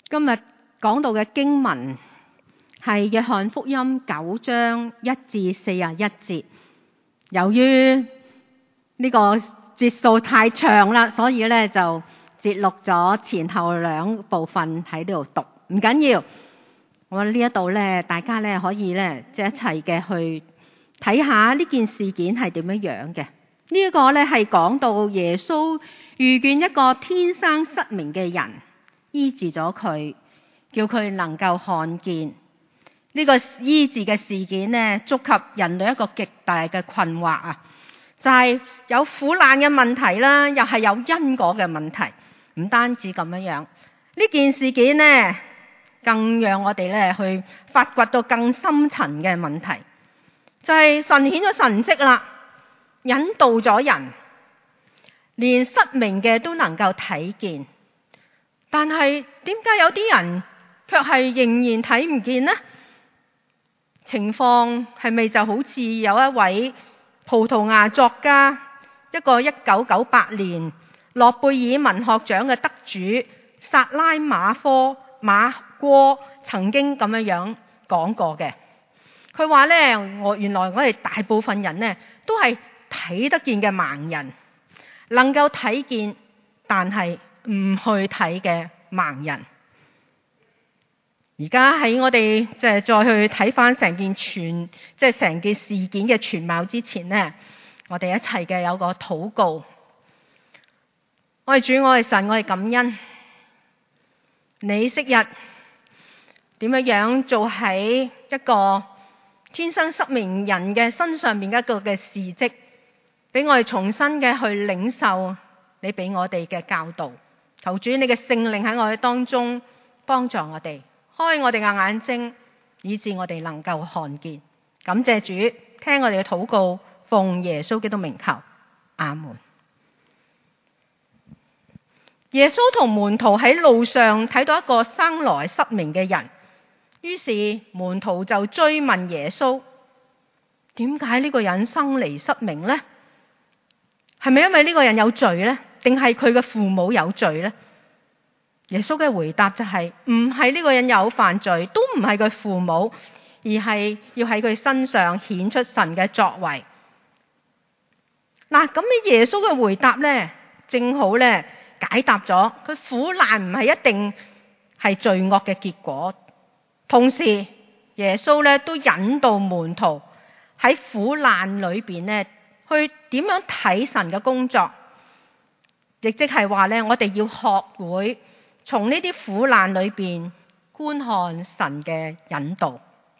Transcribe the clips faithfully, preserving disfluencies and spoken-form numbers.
今日講到嘅經文係約翰福音九章一至四十一節。由於呢個節數太長啦，所以咧就節錄咗前後兩部分喺呢度讀。唔緊要，我呢一度咧，大家咧可以咧即係一齊嘅去睇下呢件事件係點樣樣嘅。呢一個咧係講到耶穌遇見一個天生失明嘅人，醫治咗佢，叫佢能夠看見。呢個醫治嘅事件呢，觸及人類一個極大嘅困惑啊！就係有苦難嘅問題啦，又係有因果嘅問題。唔單止咁樣樣，呢件事件呢，更讓我哋咧去發掘到更深層嘅問題，就係神顯咗神蹟啦，引導咗人，連失明嘅都能夠睇見。但係點解有啲人卻係仍然睇唔見呢？情況係咪就好似有一位葡萄牙作家，一個一九九八年諾貝爾文學獎嘅得主薩拉馬科馬戈曾經咁樣樣講過嘅？佢話呢，我原來我哋大部分人呢都係睇得見嘅盲人，能夠睇見但係唔去睇嘅盲人。而家喺我哋即係再去睇翻成件全即係成件事件嘅全貌之前呢，我哋一齊嘅有個禱告。我哋主，我哋神，我哋感恩你昔日點樣樣做喺一個天生失明人嘅身上面一個嘅事蹟，俾我哋重新嘅去領受你俾我哋嘅教導。求主你嘅聖靈喺我哋當中幫助我哋，開我哋嘅眼睛，以致我哋能夠看見。感謝主，聽我哋嘅禱告，奉耶穌基督名求，阿門。耶穌同門徒喺路上睇到一個生來失明嘅人，於是門徒就追問耶穌：點解呢個人生嚟失明呢？係咪因為呢個人有罪呢？定係佢嘅父母有罪呢？耶穌嘅回答就係唔係呢個人有犯罪，都唔係佢父母，而係要喺佢身上顯出神嘅作為。嗱，咁嘅耶穌嘅回答呢，正好呢解答咗佢苦難唔係一定係罪惡嘅結果。同時耶穌呢都引導門徒喺苦難裏邊呢去點樣睇神嘅工作，亦即係話呢，我哋要學會從呢啲苦難裏邊觀看神嘅引導。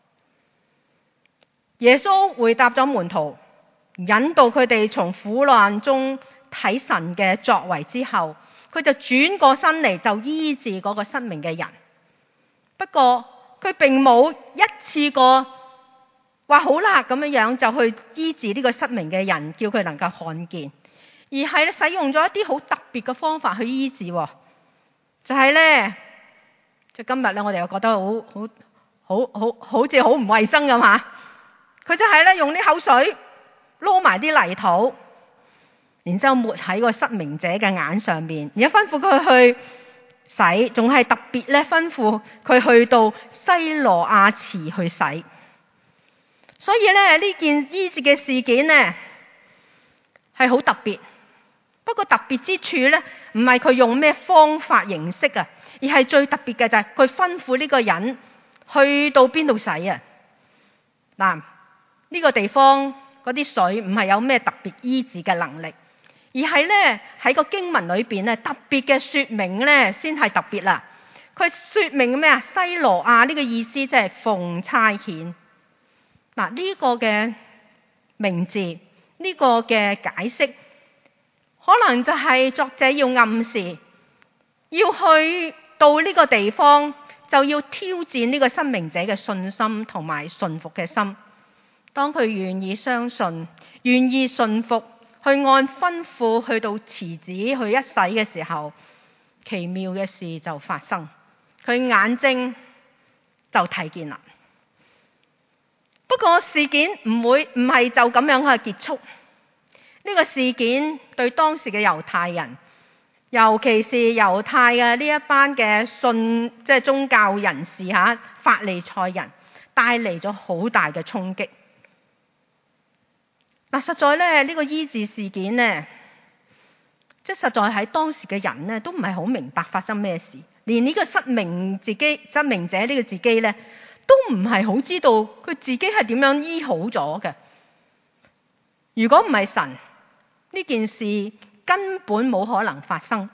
耶穌回答咗門徒，引導佢哋從苦難中睇神嘅作為之後，佢就轉過身嚟就醫治嗰個失明嘅人。不過佢並冇一次過話好啦咁樣樣就去醫治呢個失明嘅人，叫佢能夠看見，而係使用咗一啲好特別嘅方法去醫治。就係咧，就今日咧，我哋又覺得好好好好好似好唔衛生咁吓。佢就係咧用啲口水撈埋啲泥土，然之後抹喺個失明者嘅眼上面，然後吩咐佢去洗，仲係特別咧吩咐佢去到西羅亞池去洗。所以咧呢件醫治嘅事件呢係好特別。不過特別之處呢，唔係佢用咩方法形式啊，而係最特別嘅就係佢吩咐呢個人去到邊度洗啊。嗱，呢個地方嗰啲水唔係有咩特別醫治嘅能力，而係呢喺個經文裏邊呢特別嘅說明呢先係特別啦。佢說明咩啊？西羅亞呢個意思即係奉差遣。嗱，呢個嘅名字，呢個嘅解釋，可能就係作者要暗示，要去到呢個地方就要挑戰呢個失明者嘅信心同埋順服嘅心。當佢願意相信、願意順服，去按吩咐去到池子去一洗嘅時候，奇妙嘅事就發生，佢眼睛就睇見啦。不過事件唔會唔係就咁樣去結束。呢個事件對當時嘅猶太人尤其是猶太嘅呢一班嘅信，即係宗教人士嚇，法利賽人帶嚟咗好大嘅衝擊。嗱，實在咧呢個醫治事件呢，即係實在喺當時嘅人呢，都唔係好明白發生咩事，連呢個失明自己失明者呢個自己呢，都唔係好知道佢自己係點樣醫好咗嘅。如果唔係神，呢件事根本冇可能發生。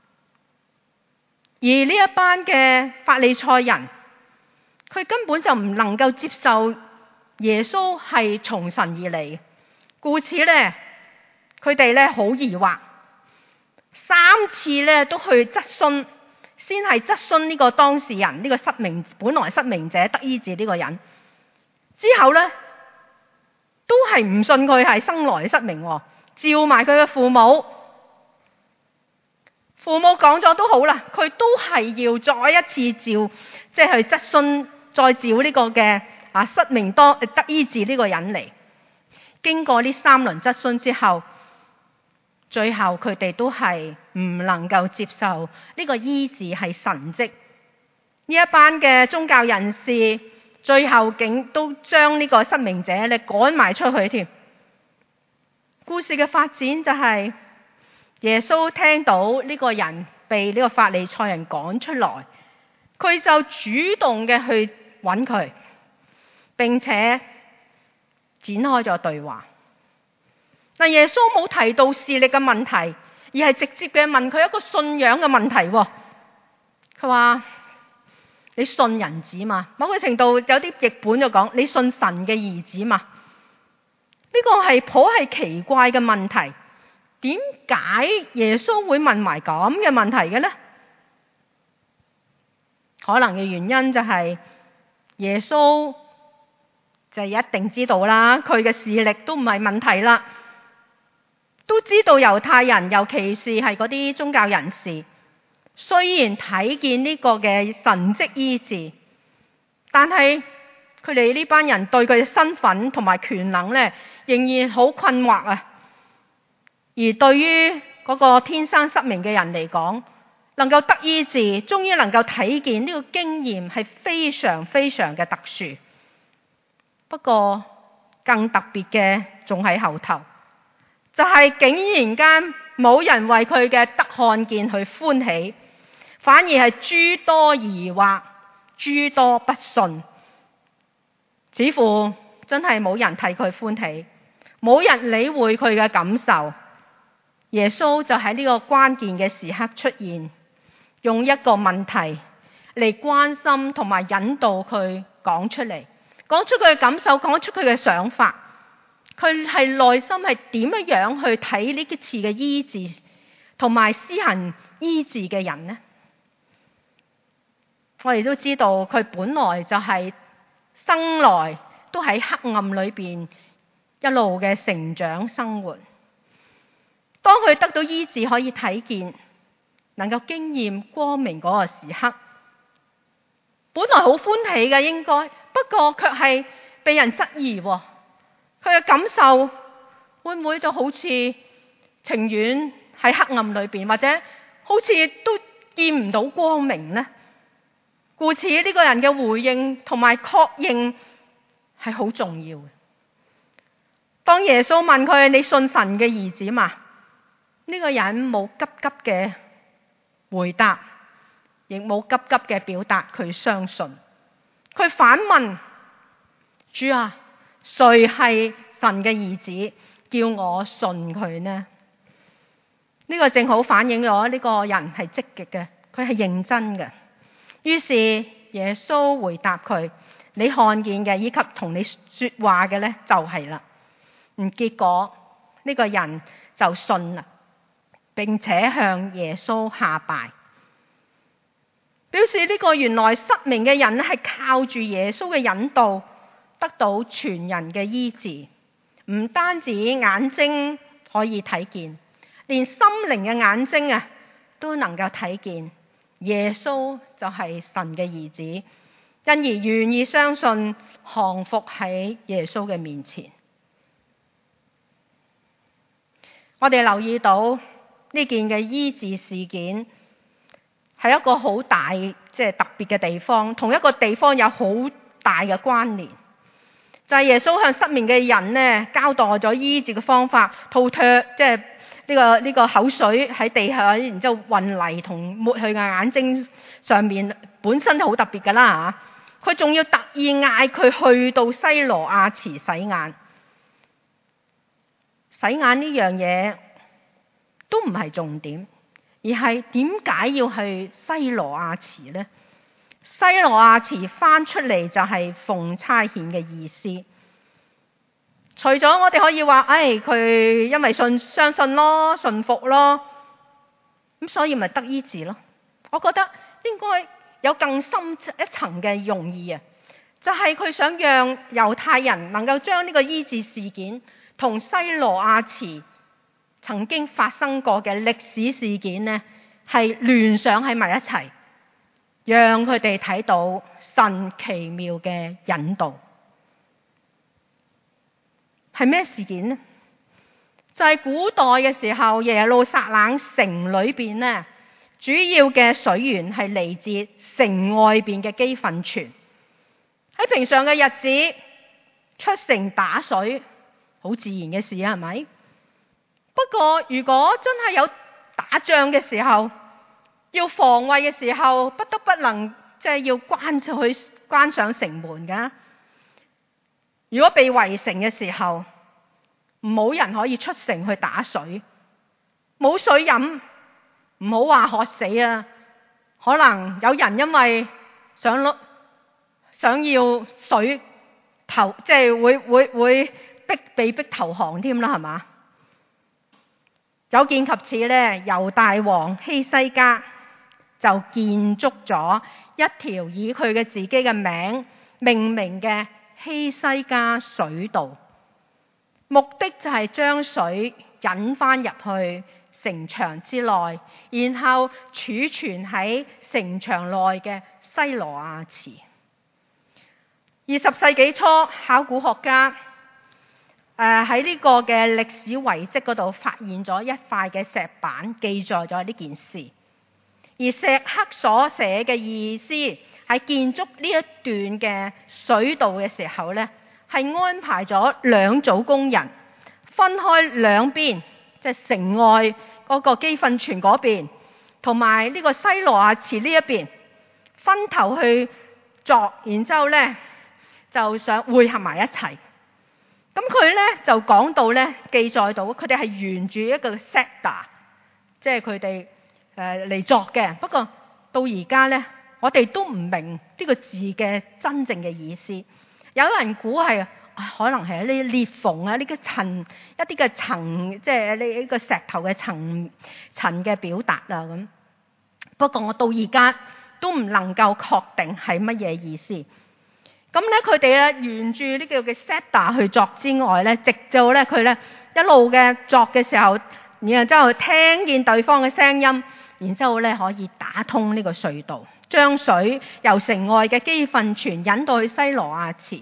而呢一班嘅法利賽人，佢根本就唔能夠接受耶穌係從神而嚟，故此呢，佢哋呢好疑惑，三次呢都去質詢，先係質詢呢個當事人，呢個失明本來失明者得醫治呢個人，之後呢，都係唔信佢係生來失明，召埋佢嘅父母，父母講咗都好啦，佢都係要再一次召，即係去質詢，再召呢個嘅啊失明多得醫治呢個人嚟。經過呢三輪質詢之後，最後佢哋都係唔能夠接受呢個醫治係神蹟。呢一班嘅宗教人士，最後竟都將呢個失明者咧趕埋出去添。故事嘅發展就係耶穌聽到呢個人被呢個法利賽人趕出來，佢就主動嘅去揾佢，並且展開咗對話。但耶穌冇提到視力嘅問題，而係直接嘅問佢一個信仰嘅問題。佢話：你信人子嘛？某個程度有啲譯本就講你信神嘅兒子嘛？呢個係頗係奇怪嘅問題。點解耶穌會問埋咁嘅問題嘅呢？可能嘅原因就係耶穌就一定知道啦，佢嘅視力都唔係問題啦，都知道猶太人，尤其是係嗰啲宗教人士，雖然睇見呢個嘅神蹟醫治，但係佢哋呢班人對佢嘅身份同埋權能呢，仍然好困惑啊。而對於嗰個天生失明嘅人嚟講，能夠得醫治，終於能夠睇見呢個經驗係非常非常嘅特殊。不過更特別嘅仲喺後頭，就係、是、竟然間冇人為佢嘅得看見去歡喜，反而係諸多疑惑，諸多不信，似乎真係冇人替佢歡喜，冇人理會佢嘅感受。耶穌就喺呢個關鍵嘅時刻出現，用一個問題嚟關心同埋引導佢講出嚟，講出佢嘅感受，講出佢嘅想法。佢係內心係點樣去睇呢一次嘅醫治同埋施行醫治嘅人呢？我哋都知道佢本來就係生來都喺黑暗裏邊一路嘅成長生活。當佢得到醫治，可以睇見，能夠經驗光明嗰個時刻，本來好歡喜嘅應該，不過卻係被人質疑。佢嘅感受會唔會就好似情願喺黑暗裏邊，或者好似都見唔到光明呢？故此呢個人嘅回應同埋確認係好重要嘅。當耶穌問佢：你信神嘅兒子嘛？呢個人冇急急嘅回答，亦冇急急嘅表達佢相信。佢反問：主啊，誰係神嘅兒子，叫我信佢呢？呢個正好反映咗呢個人係積極嘅，佢係認真嘅。於是耶穌回答佢：你看見嘅以及同你說話嘅呢，就係啦。嗯，結果呢個人就信啦，並且向耶穌下拜，表示呢個原來失明嘅人係靠住耶穌嘅引導得到全人嘅醫治。唔單止眼睛可以睇見，連心靈嘅眼睛啊都能夠睇見耶穌就係神嘅兒子，因而願意相信降服喺耶穌嘅面前。我哋留意到呢件嘅醫治事件係一個好大即係特別嘅地方，同一個地方有好大嘅關聯，就係耶穌向失明嘅人呢交代咗醫治嘅方法，吐唾即係呢個呢個口水喺地下，然之後混泥同抹去嘅眼睛上面，本身就好特別噶啦嚇。佢仲要特意嗌佢去到西羅亞池洗眼，洗眼呢樣嘢都唔係重點，而係點解要去西羅亞池呢？西羅亞池翻出嚟就係奉差遣嘅意思。除咗我哋可以話，唉、哎，佢因為信相信咯，信服咯，咁所以咪得醫治咯。我覺得應該有更深一層嘅用意啊，就係、是、佢想讓猶太人能夠將呢個醫治事件同西羅亞池曾經發生過嘅歷史事件呢，係聯想喺埋一齊，讓佢哋睇到神奇妙嘅引導。係咩事件呢？就係、是、古代嘅時候，耶路撒冷城裏邊呢，主要嘅水源係嚟自城外邊嘅基訓泉。喺平常嘅日子出城打水，好自然嘅事啊，係咪？不過如果真係有打仗嘅時候，要防衛嘅時候，不得不能即係、就是、要關去關上城門噶。如果被圍城嘅時候，冇人可以出城去打水，冇水飲，唔好話渴死啊！可能有人因為想攞想要水投，即係會會會逼被逼投降添啦，係嘛？有見及此咧，猶大王希西家就建築咗一條以佢嘅自己嘅名命名嘅希西家水道，目的就係將水引翻入去城牆之內，然後儲存喺城牆內嘅西羅亞池。二十世紀初，考古學家誒喺呢個嘅歷史遺跡嗰度發現咗一塊嘅石板，記載咗呢件事。而石刻所寫嘅意思係建築呢一段嘅水道嘅時候呢，係安排咗兩組工人分開兩邊，即係城外嗰個基訓泉嗰邊，同埋呢個西羅亞池呢一邊，分頭去鑿，然之後呢就想匯合埋一齊。咁佢呢就講到呢，記載到佢哋係沿住一個 sector， 即係佢哋誒嚟鑿嘅。不過到而家呢，我哋都唔明呢個字嘅真正嘅意思。有人估係可能係呢裂縫啊，呢個層一啲嘅層，即係呢一個石頭嘅層層嘅表達啊咁。不過我到而家都唔能夠確定係乜嘢意思。咁咧，佢哋咧沿住呢個嘅 sector 去鑿之外咧，直到咧佢咧一路嘅鑿嘅時候，然後之後聽見對方嘅聲音，然之後咧可以打通呢個隧道，將水由城外嘅基訓泉引到去西羅亞池。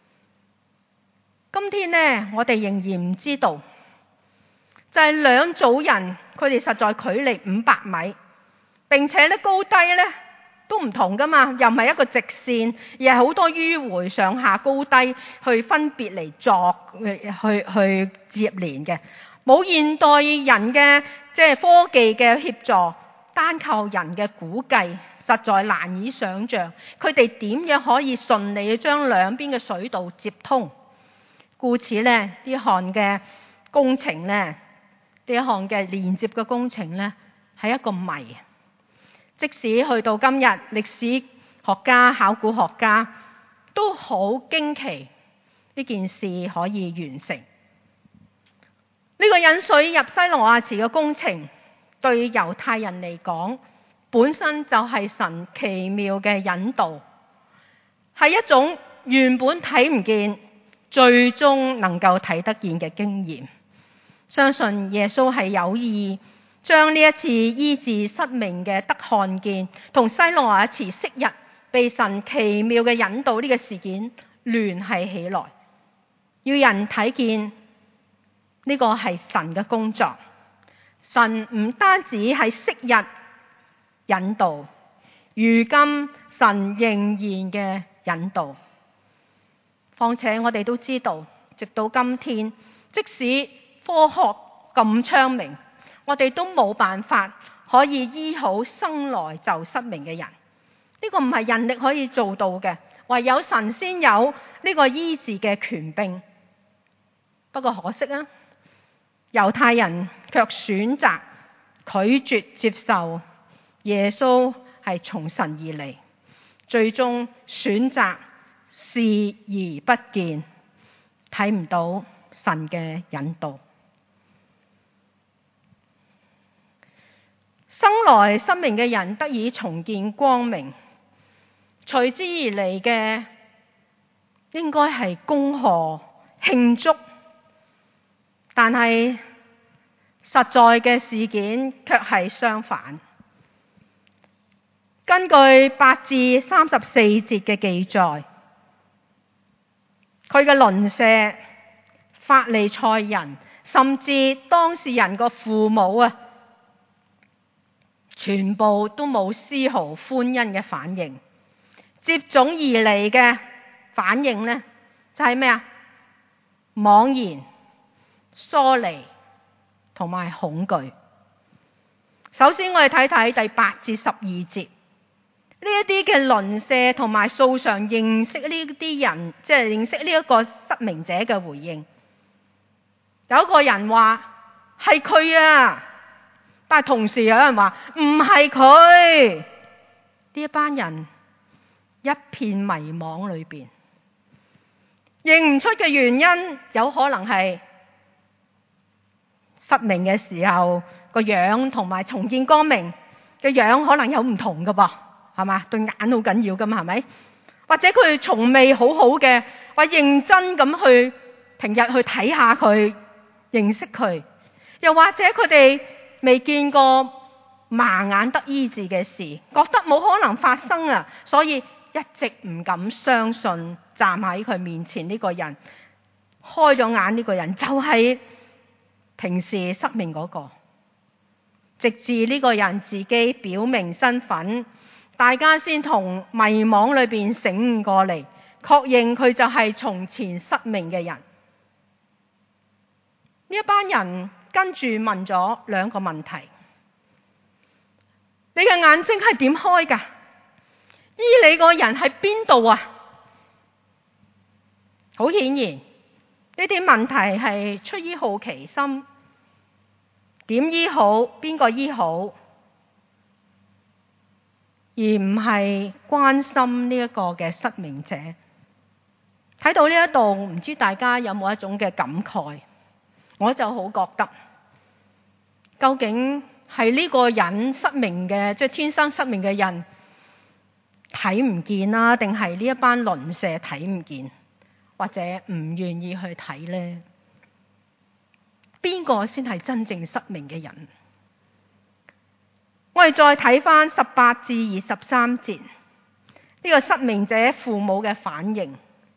今天呢，我哋仍然唔知道，就係兩組人，佢哋實在距離五百米，並且咧高低咧都唔同噶嘛，又唔係一個直線，而係好多迂迴上下高低去分別嚟鑿去去去接連嘅，冇現代人嘅即係科技嘅協助，單靠人嘅估計，實在難以想像佢哋點樣可以順利將兩邊嘅水道接通。故此呢，呢項嘅工程呢，呢一項嘅連接嘅工程呢，係一個謎。即使去到今日，歷史學家、考古學家都好驚奇呢件事可以完成。呢個引水入西羅亞池嘅工程，對猶太人嚟講，本身就係神奇妙嘅引導，係一種原本睇唔見，最終能夠睇得見嘅經驗。相信耶穌係有意將呢一次醫治失明嘅得看見，同西羅亞池昔日被神奇妙嘅引導呢個事件聯繫起來，要人睇見呢個係神嘅工作， 神唔單止係昔日引導，如今神仍然嘅引導。況且我哋都知道，直到今天，即使科學咁昌明，我哋都冇辦法可以醫好生來就失明嘅人。呢個唔係人力可以做到嘅，唯有神先有呢個醫治嘅權柄。不過可惜啊，猶太人卻選擇拒絕接受耶穌係從神而嚟，最終選擇視而不見，睇唔到神嘅引導。生來失明嘅人得以重見光明，隨之而嚟嘅應該係恭賀慶祝，但係實在嘅事件卻係相反。根據八至三十四節嘅記載，佢嘅鄰舍法利賽人，甚至當事人個父母啊，全部都冇絲毫歡欣嘅反應。接踵而嚟嘅反應呢，就係咩啊？茫然、疏離同埋恐懼。首先我哋睇睇第八至十二節，呢一啲嘅鄰舍同埋素常認識呢啲人，即係認識呢一個失明者嘅回應。有一個人話係佢啊，但係同時有人話唔係佢。呢一班人一片迷惘裏邊，認唔出嘅原因有可能係失明嘅時候個樣同埋重見光明嘅樣可能有唔同噶噃，係嘛？對眼好緊要噶嘛，係咪？或者佢從未好好嘅或認真咁去平日去睇下佢，認識佢，又或者佢哋未見過盲眼得醫治嘅事，覺得冇可能發生啊，所以一直唔敢相信站喺佢面前呢個人，開咗眼呢個人就係平時失明嗰個。直至呢個人自己表明身份，大家先同迷惘裏邊醒悟過嚟，確認佢就係從前失明嘅人。呢一班人跟住問咗兩個問題：你嘅眼睛係點開㗎？醫你個人喺邊度啊？好顯然，呢啲問題係出於好奇心，點醫好，邊個醫好，而唔係關心呢一個嘅失明者。睇到呢一度，唔知大家有冇一種嘅感慨？我就好覺得，究竟係呢個人失明嘅，即係天生失明嘅人睇唔見啦，定係呢一班鄰舍睇唔見，或者唔願意去睇呢？邊個先係真正失明嘅人？我哋再睇翻十八至二十三節，呢個失明者父母嘅反應。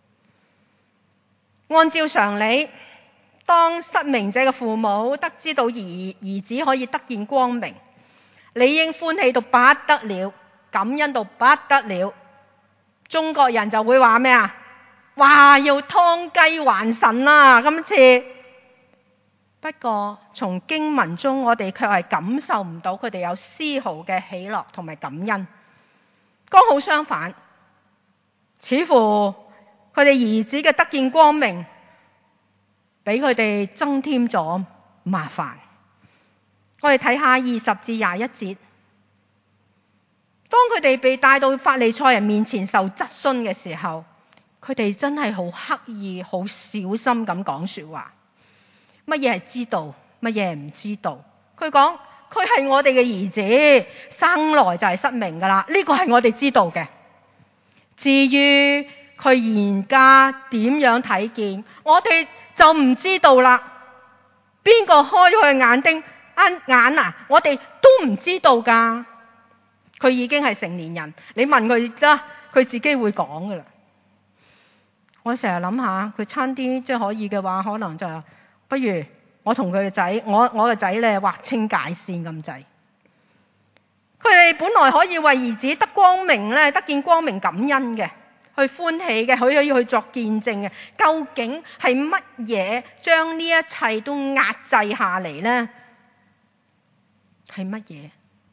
按照常理，當失明者嘅父母得知到兒兒子可以得見光明，理應歡喜到不得了，感恩到不得了。中國人就會話咩啊？哇，要劏雞還神啦！今次。不過從經文中，我哋卻係感受唔到佢哋有絲毫嘅喜樂同埋感恩。剛好相反，似乎佢哋兒子嘅得見光明，俾佢哋增添咗麻煩。我哋睇下二十至廿一節，當佢哋被帶到法利賽人面前受質詢嘅時候，佢哋真係好刻意、好小心咁講說話。乜嘢係知道，乜嘢係唔知道？佢講佢係我哋嘅兒子，生來就係失明噶啦，呢個係我哋知道嘅。至於佢而家點樣睇見，我哋就唔知道啦。邊個開咗佢眼睛眼啊？我哋都唔知道噶。佢已經係成年人，你問佢啦，佢自己會講噶啦。我成日諗下，佢差啲即係可以嘅話，可能就不如我同佢嘅仔，我我嘅仔咧劃清界線咁滯。佢哋本來可以為兒子得光明咧，得見光明感恩嘅，去歡喜嘅，佢可以去作見證嘅。究竟係乜嘢將呢一切都壓制下嚟呢？係乜嘢？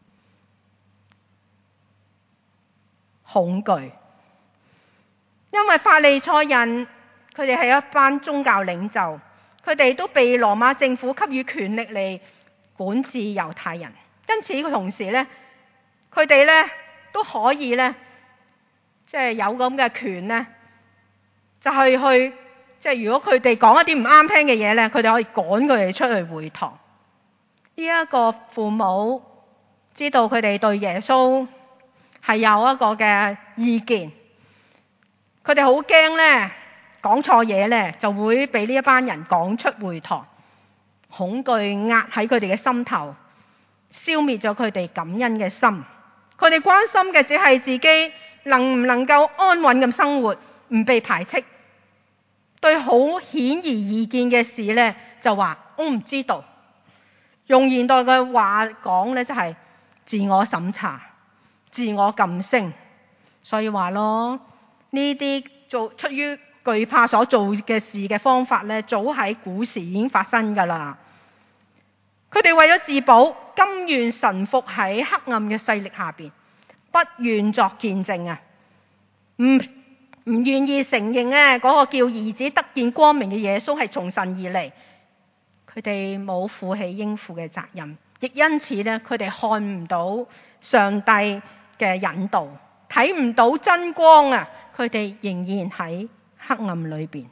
恐懼。因為法利賽人佢哋係一班宗教領袖，佢哋都被羅馬政府給予權力嚟管治猶太人，因此佢同時呢，佢哋呢都可以呢，即係有咁嘅權呢，就係去即係如果佢哋講一啲唔啱聽嘅嘢呢，佢哋可以趕佢哋出去會堂。呢一個父母知道佢哋對耶穌係有一個嘅意見，佢哋好驚呢，講錯嘢呢就會被呢一班人趕出會堂，恐懼壓喺佢哋嘅心頭，消滅咗佢哋感恩嘅心。佢哋關心嘅只係自己能唔能夠安穩咁生活，唔被排斥。對好顯而易見嘅事呢，就話我唔知道。用現代嘅話講呢，就係自我審查、自我禁聲。所以話咯，呢啲做出於懼怕所做嘅事嘅方法呢，早喺古時已經發生㗎啦。佢哋為咗自保，甘願臣服喺黑暗嘅勢力下邊，不願作見證啊！唔唔願意承認呢嗰個叫兒子得見光明嘅耶穌係從神而嚟。佢哋冇負起應負嘅責任，亦因此呢，佢哋看唔到上帝嘅引導，睇唔到真光啊！佢哋仍然喺黑暗裏邊。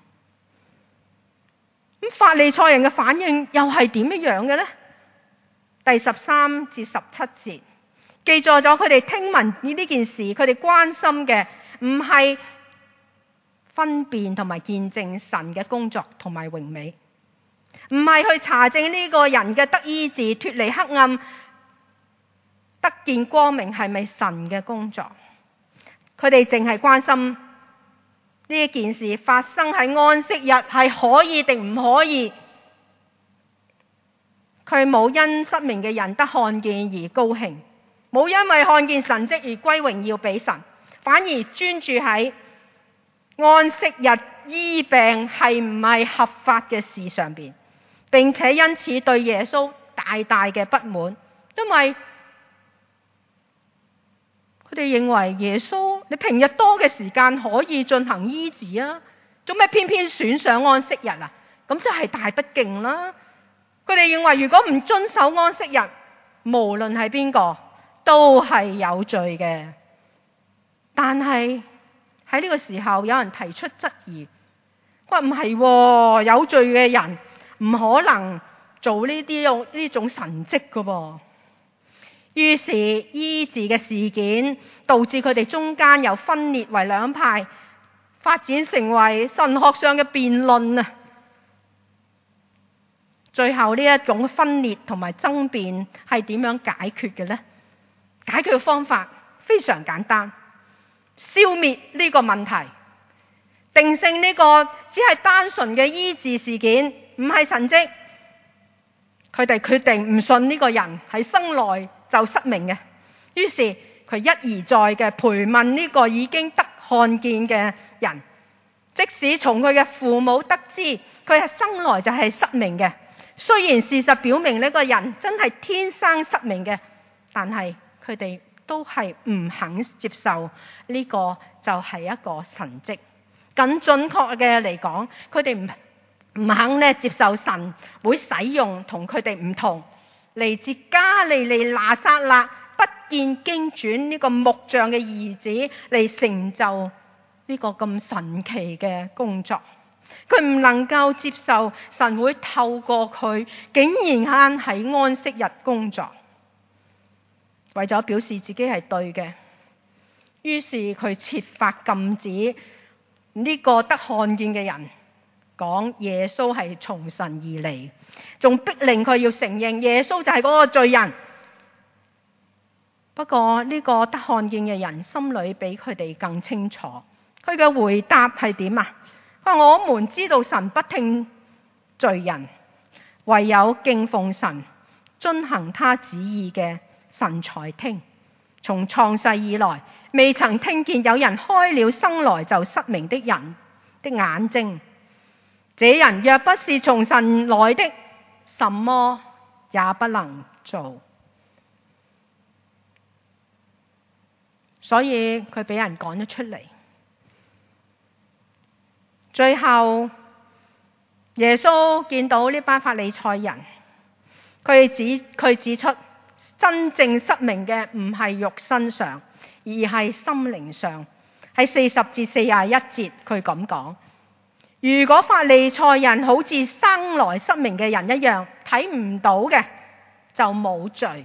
咁法利賽人嘅反應又係點樣嘅呢？第十三至十七節記載咗佢哋聽聞呢呢件事，佢哋關心嘅唔係分辨同埋見證神嘅工作同埋榮美，唔係去查證呢個人嘅得醫治、脫離黑暗、得見光明係咪神嘅工作。佢哋淨係關心呢件事發生喺安息日係可以定唔可以。佢冇因失明嘅人得看見而高興，冇因為看見神蹟而歸榮耀俾神，反而專注喺安息日醫病係唔係合法嘅事上邊，並且因此對耶穌大大嘅不滿，因為佢哋認為耶穌你平日多嘅時間可以進行醫治啊，做咩偏偏選上安息日啊？咁就係大不敬啦！佢哋認為如果唔遵守安息日，無論係邊個都係有罪嘅。但係喺呢個時候，有人提出質疑，佢話唔係，有罪嘅人唔可能做呢啲呢種神蹟㗎噃。於是醫治嘅事件導致佢哋中間由分裂為兩派，發展成為神學上嘅辯論啊！最後呢一種分裂同埋爭辯係點樣解決嘅呢？解決嘅方法非常簡單，消滅呢個問題，定性呢個只係單純嘅醫治事件，唔係神蹟。佢哋決定唔信呢個人係生來就失明嘅，於是佢一而再嘅盤問呢個已經得看見嘅人，即使從佢嘅父母得知佢係生來就係失明嘅。雖然事實表明呢個人真係天生失明嘅，但係佢哋都係唔肯接受呢個就係一個神蹟。更準確嘅嚟講，佢哋唔唔肯咧接受神會使用同佢哋唔同嚟自加利利拿撒勒不見經傳呢個木匠嘅兒子嚟成就呢個咁神奇嘅工作。佢唔能夠接受神會透過佢竟然喺安息日工作，為咗表示自己係對嘅，於是佢設法禁止呢個得看見嘅人講耶穌係從神而嚟，仲逼令佢要承認耶穌就係嗰個罪人。不過呢個得看見嘅人心裏比佢哋更清楚，佢嘅回答係點啊？我們知道神不聽罪人， 唯有敬奉神、遵行他旨意嘅神才聽。從創世以來，未曾聽見有人開了生來就失明的人的眼睛。這人若不是從神來的，什麼也不能做。所以佢俾人趕咗出嚟。最後耶穌見到呢班法利賽人，佢指佢指出真正失明嘅唔係肉身上，而係心靈上。喺四十至四十一節佢咁講：如果法利賽人好似生來失明嘅人一樣，睇唔到嘅就冇罪。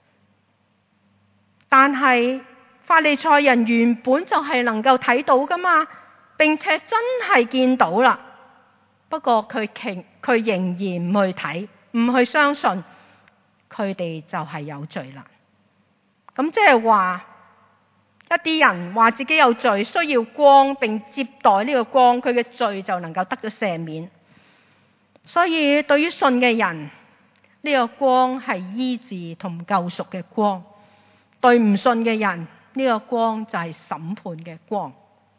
但係法利賽人原本就係能夠睇到噶嘛，並且真係見到啦。不過佢佢仍然唔去睇，唔去相信，佢哋就係有罪啦。咁即係話一啲人話自己有罪，需要光，並接待呢個光，佢嘅罪就能夠得咗赦免。所以對於信嘅人，呢個光係醫治同救贖嘅光；對唔信嘅人，呢個光就係審判嘅光。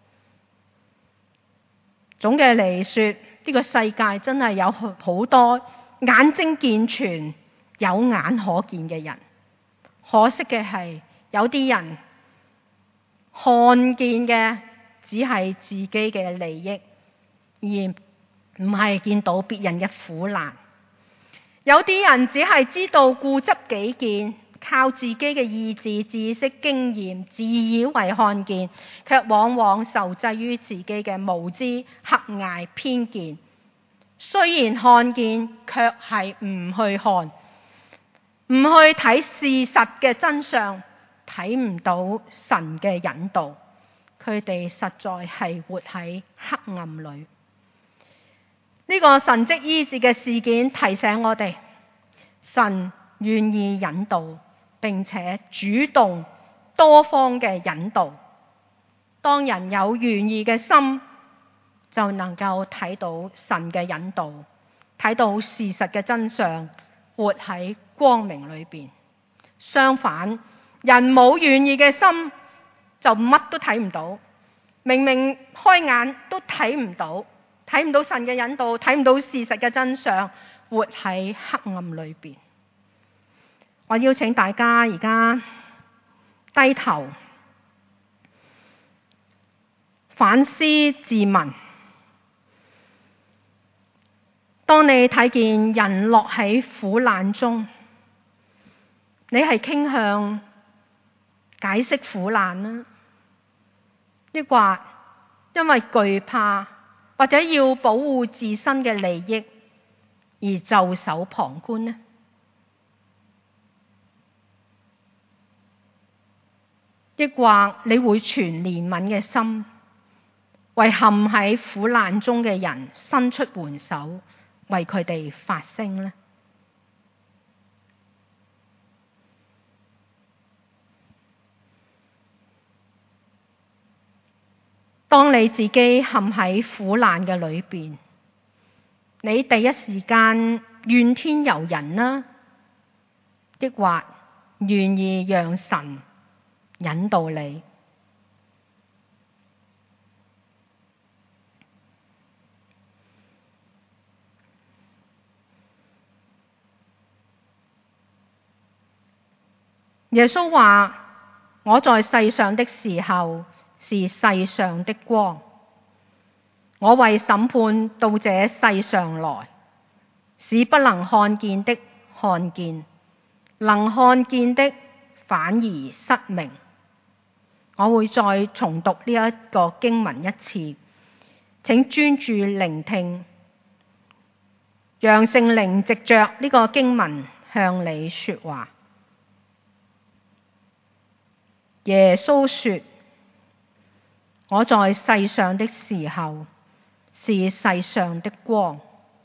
總嘅嚟說，呢個世界真係有好多眼睛健全、有眼可見嘅人。可惜嘅係，有啲人看見嘅只係自己嘅利益，而唔係見到別人嘅苦難。有啲人只係知道固執己見，靠自己嘅意志、知識、經驗，自以為看見，卻往往受制於自己嘅無知、狹隘、偏見。雖然看見，卻係唔去看，唔去睇事實嘅真相，睇唔到神嘅引導。佢哋實在係活喺黑暗裏。呢個神蹟醫治嘅事件提醒我哋，神願意引導，並且主動多方嘅引導。當人有願意嘅心，就能夠睇到神嘅引導，睇到事實嘅真相，活喺光明裏邊。相反，人冇願意嘅心，就乜都睇唔到。明明開眼都睇唔到，睇唔到神嘅引導，睇唔到事實嘅真相，活喺黑暗裏邊。我邀請大家而家低頭反思自問。當你睇見人落喺苦難中，你係傾向解釋苦難呢？抑或因為懼怕或者要保護自身嘅利益而袖手旁觀呢？抑或你會存憐憫嘅心，為陷喺苦難中嘅人伸出援手，為佢哋發聲呢？當你自己陷喺苦難嘅裏邊，你第一時間怨天尤人呢？抑或願意讓神引導你？耶穌話：我在世上的時候是世上的光，我為審判到這世上來，使不能看見的看見，能看見的反而失明。我會再重讀呢一個經文一次，請專注聆聽，讓聖靈藉着呢個經文向你說話。耶穌說：我在世上的時候是世上的光，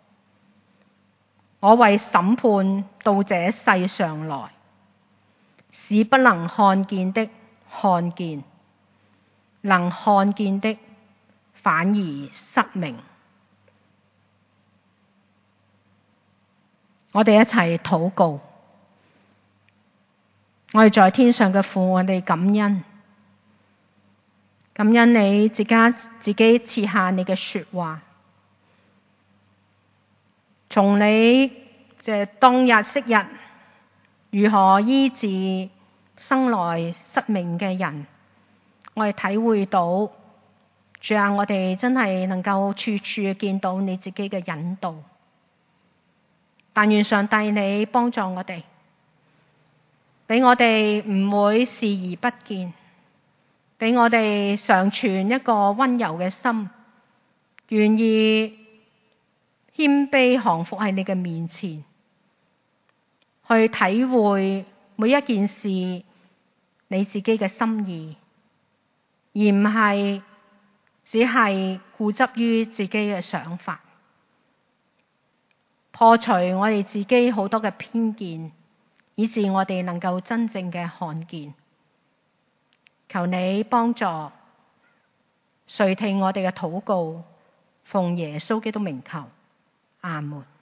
我為審判到這世上來，使不能看見的看見，能看見的反而失明。 我哋一齊禱告。我哋在天上嘅父，我哋感恩，感恩你自家自己賜下你嘅說話，從你即係當日昔日如何醫治生來失明嘅人，我哋體會到，主啊，我哋真係能夠處處見到你自己嘅引導。但願上帝你幫助我哋，俾我哋唔會視而不見，俾我哋常存一個溫柔嘅心，願意謙卑降服喺你嘅面前，去體會每一件事你自己嘅心意，而唔係只係固執於自己嘅想法，破除我哋自己好多嘅偏見，以致我哋能夠真正嘅看見。求你幫助，垂聽我哋嘅禱告，奉耶穌基督名求，阿門。